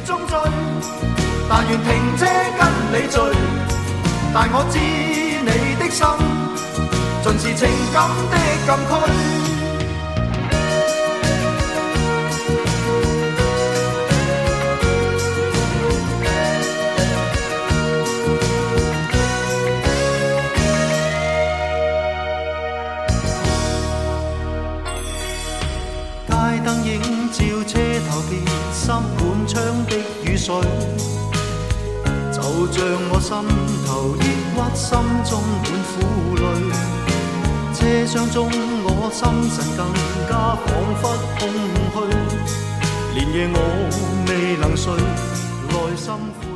中醉，但願停車跟你醉，但我知你的心盡是情感的禁區。街燈映照車頭別濕滿窗的雨水，就像我心頭抑鬱，心中滿苦淚。車廂中我心神更加彷彿空虛，連夜我未能睡，內心。